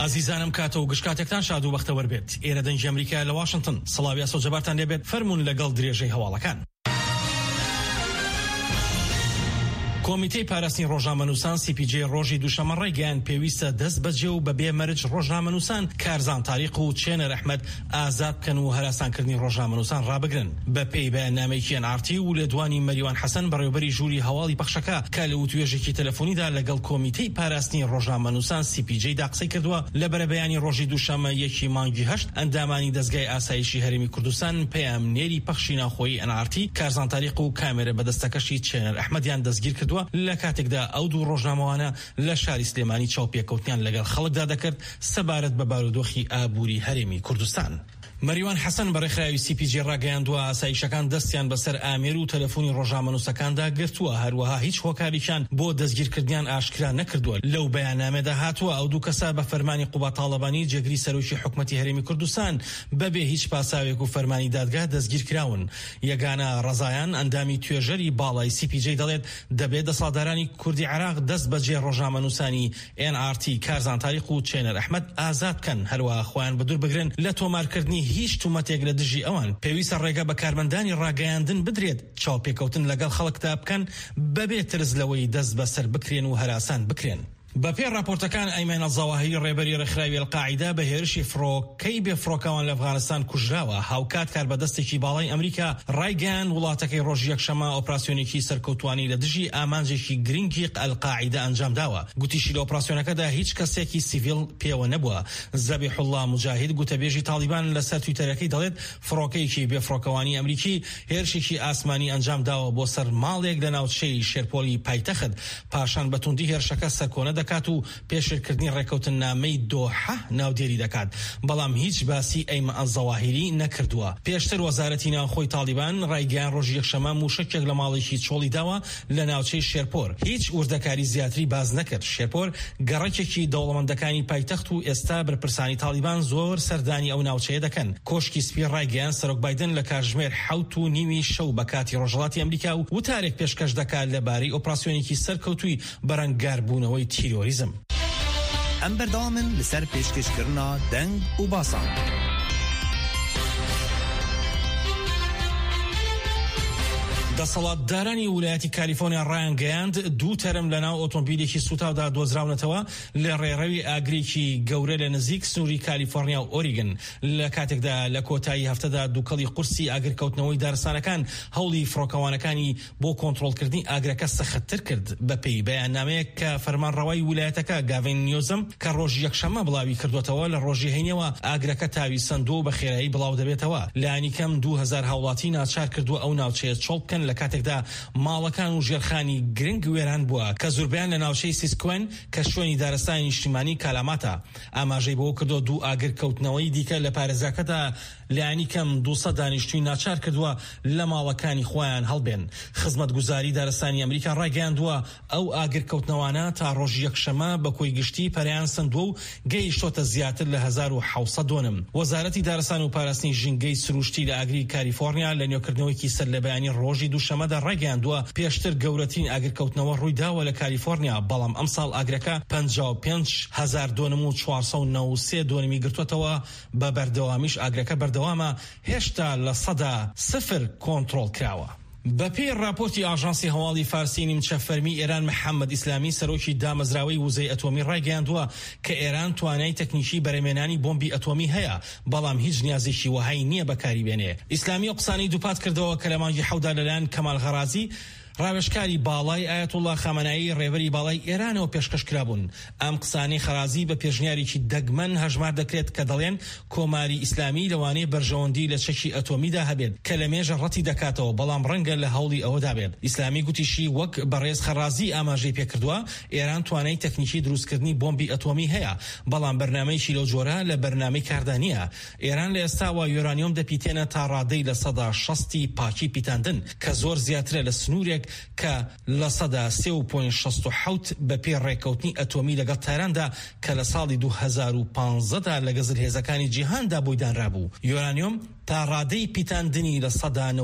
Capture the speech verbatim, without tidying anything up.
عزیزانم کاتە و گشتاتێکتان شاد و بەختەوەر بێت. ئێرە دەنگی ئەمریکا لە واشنگتن. سڵاوی ئاسۆ جەبارتان لێبێت. فەرموون لەگەڵ درێژەی هەواڵەکان. کۆمیتەی پاراستنی ڕۆژنامەنووسان سی پی جی ڕۆژی دووشەمە ڕێگەیان پێویستە دەست بەجێ و بەبێ مەرج ڕۆژنامەنووسان کارزان تاریق و چێنەر ئەحمەد ئازاد بکەن و هەراسانکردنی ڕۆژنامەنووسان ڕابگرن. بە پێی بەیاننامەیەکی ئەن ئار تی و لێدوانی مەریوان حەسەن بەڕێوەبەری ژووری هەواڵی بەخشەکە کە لە وتوێژێکی تەلەفۆنیدا لەگەڵ کۆمیتەی پاراستنی ڕۆژنامەنووسان سی پی جی دا قسەی کردووە لە بەرەبەیانی ڕۆژی دووشەمە یەکی مانگی هەشت ئەندامانی دەستگای ئاسایشی هەرێمی کوردستان پەیامنێری پەخشی ناوخۆیی ئەن ئار تی کارزان تاریق و کامێرە بەدەستەکەشی چێنەر ئەحمەدیان دەستگیر کردووە لە کاتێکدا ئەو دوو ڕۆژنامەوانە لە شاری سلێمانی چاوپێکەوتنیان لەگەڵ خەڵکدا دەکرد سەبارەت بە بارودۆخی ئابووری هەرێمی کوردستان. مەریوان حەسەن بەڕێکخراوی سی پی جی ڕاگەیاندووە ئاسایشەکان دەستیان بەسەر ئامێر و تەلەفۆنی ڕۆژنامەنووسەکاندا گرتووە، هەروەها هیچ هۆکاریشان بۆ دەستگیرکردنیان ئاشکرا نەکردووە. لەو بەیاننامەدا هاتووە ئەو دوو کەسە بە فەرمانی قوبا تاڵەبانی جێگری سەرۆکی حکومەتی هەرێمی کوردستان بەبێ هیچ پاساوێک و فەرمانی دادگا دەستگیر کراون. یەگانە ڕەزایان ئەندامی توێژەری باڵای سی پی جی دەڵێت دەبێت دەسەڵاتدارانی کوردی عێراق دەست بەجێ ڕۆژنامەنووسانی ئێن ئار تی کارزان تاریق و چێنەر ئەحمەد ئازاد بکەن، هەروەها خۆیان بەدوور بگرن لە تۆمارکردنی هیچ تومەتێک لە دژی ئەوان. پێویستە ڕێگە بە کارمەندانی ڕاگەیاندن بدرێت چاوپێکەوتن لەگەڵ خەڵکدا بکەن بەبێ ترس لەوەی دەست بەسەر بکرێن و هەراسان بکرێن. بەپێ راپۆرتەکان ئەیمەن ئەزاواهری ڕێبەری ڕێکخراوی ئەلقاعیدا بە هێرشی فڕۆکەی بێفڕۆکەوان لە ئەفغانستان کوژراوە. هاوکات کاربەدەستێکی باڵای ئەمریکا ڕایگەیاند وڵاتەکەی ڕۆژی یەکشەمە ئۆپراسیۆنێکی سەرکەوتوانی لە دژی ئامانجێکی گرنگی ئەلقاعیدا ئەنجام داوە. گوتیشی لە ئۆپراسیۆنەکەدا هیچ کەسێکی سیڤیل پێوە نەبووە. زەبیح الله موجاهید گوتەبێژی تالیبان لەسەر تویتەرەکەی دەڵێت فڕۆکەیەکی بێفڕۆکەوانی ئەمریکی هێرشێکی ئاسمانی ئەنجام داوە بۆ سەر ماڵێک لە ناوچەی شێرپۆلی پایتەخت، پاشان بەتوندی هێرشەکە سەرکۆنە دەکات و پێشرکردنی ڕێکەوتن نامەی دۆحە ناودێری دەکات، بەڵام هیچ باسی ئەیمە ئەزەواهری نەکردووە. پێشتر وەزارەتی ناوخۆی تالیبان ڕایگەیان ڕۆژی یەکشەمە موشکێک لە ماڵێکی چۆڵی داوە لە ناوچەی شێرپۆر. هیچ وردەکاری زیاتری باز نەکرد. شێرپۆر گەڕەکێکی دەوڵەمەندەکانی پایتەخت و ئێستا بەرپرسانی تالیبان زۆر سەردانی ئەو ناوچەیە دەکەن. کۆشکی سپی ڕایگەیان سەرۆک بایدن لە کاتژمێر حەوت و نیمی شەو بە کاتی ڕۆژهەڵاتی ئەمریکا و وتارێک پێشکەش دەکات لەبارەی ئۆپراسیۆنێکی سەرکەوتووی بەرەنگاربوونەوەی تیرۆریزم. ئەم بەردەوامن لەسەر پێشکەشکردنا دەنگ و باسان. دەسەڵاتدارانی ویلایەتی کالیفۆرنیا ڕایانگەیاند دوو تەرم لەناو ئۆتۆمبیلێکی سوتاودا دۆزراونەتەوە لە ڕێڕەوی ئاگرێکی گەورە لە نزیک سنووری کالیفۆرنیا و ئۆریگن. لە کاتێکدا لە کۆتایی هەفتەدا دووکەڵی قورسی ئاگرکەوتنەوەی دارستانەکان هەوڵی فڕۆکەوانەکانی بۆ کۆنتڕۆڵکردنی ئاگرەکە سەختتر کرد. بەپێی بەیاننامەیەک کە فەرمانڕەوای ویلایەتەکە گاڤین نیوزم کە ڕۆژی یەکشەمە بڵاوی کردوێتەوە لە ڕۆژی هەینەوە ئاگرەکە تاوی سندۆ بە خێرایی بڵاو دەبێتەوە. لایەنی کەم دوو هەزار هاوڵاتی ناچار کردووە ئەو ناوچەیە چۆڵ بکەن لە کاتێکدا ماڵەکان و ژێرخانی گرنگ وێران بووە کە زۆربیان لە ناوچەی سیسکوێن کە شوێنی دارستانی نیشتیمانی کالاماتە. ئاماژەی بۆ کردو دوو ئاگرکەوتنەوەی دیکە لە پارێزاکەدا لایەنی کەم دووسەد دانیشتووی ناچار کردووە لە ماڵەکانی خۆیان هەڵبێن. خزمەتگوزاری دارستانی ئەمریکا ڕایگەیاندووە ئەو ئاگرکەوتنەوانە تا ڕۆژی یەکشەمە بە کۆی گشتی پەریان سندووە و گەیشتۆتە زیاتر لە هەزار و حەوتسەد دۆنم. وەزارەتی دارستان و پاراستنی ژینگەی سروشتی لە ئاگری کالیفۆرنیا لە نێوکردنەوەیکی سەر لە بەیانی ڕۆژی دووشەمەدا ڕایگەیاندووە پێشتر گەورەترین ئاگرکەوتنەوە ڕووی داوە لە کالیفۆرنیا، بەڵام ئەمساڵ ئاگرەکە پەنجا و پێنج هەزار دۆنم و چوارسەد و نۆ و سێ دۆنمی گرتووەتەوە. بە بەردەوامیش ئاگرەکە بەردەوامە هێشتا لە سەدا سفر کۆنتڕۆڵ کراوە. بەپێی راپۆرتی ئاژانسی هەواڵی فارسی نیمچە فەرمی ئێران محەممەد ئیسلامی سەرۆکی دامەزراوەی وزەی ئەتۆمی ڕایگەیاندووە کە ئێران توانای تەکنیکی بەرەمێنانی بۆمبی ئەتۆمی هەیە، بەڵام هیچ نیازێکی وەهای نییە بەکاری بێنێ. ئیسلامی قسانی دووپات کردەوە کە لە مانگی حەودا لەلایەن کەمال غەرازی ڕاوێژکاری باڵای ئایەتوڵڵا خامنایی ڕێبەری باڵای ئێرانەوە پێشکەش کرابوون. ئەم قسانەی خەرازی بە پێشنیارێکی دەگمەن هەژمار دەکرێت کە دەڵێن کۆماری ئیسلامی لەوانەیە بەرژەوەندی لە چەکی ئەتۆمیدا هەبێت کە لە مێژە ڕەتی دەکاتەوە، بەڵام ڕەنگە لە هەوڵی ئەوەدا بێت. ئیسلامی گوتیشی وەک بەڕێز خەرازی ئاماژەی پێکردووە ئێران توانای تەکنیکی دروستکردنی بۆمبی ئەتۆمی هەیە، بەڵام بەرنامەیەکی لەو جۆرە لە بەرنامەی کاردانیە. ئێران لە ئێستاوە یۆرانیۆم دەپیتێنە تا ڕادەی لە سەدا شەستی پاکی پیتاندن کە زۆر زیاترە لە سنوورێک کە لە سەدا سێ و پۆینت شەست و حەوت بە پێ ڕێکەوتنی ئەتۆمی لەگەڵ تایراندا کە لە ساڵی دوو هەزار و پانزەدا لە گەزر هێزەکانی جیهاندا بۆی دانرابوو. یۆرانیۆم تا ڕادەی پیتاندنی لە سەدا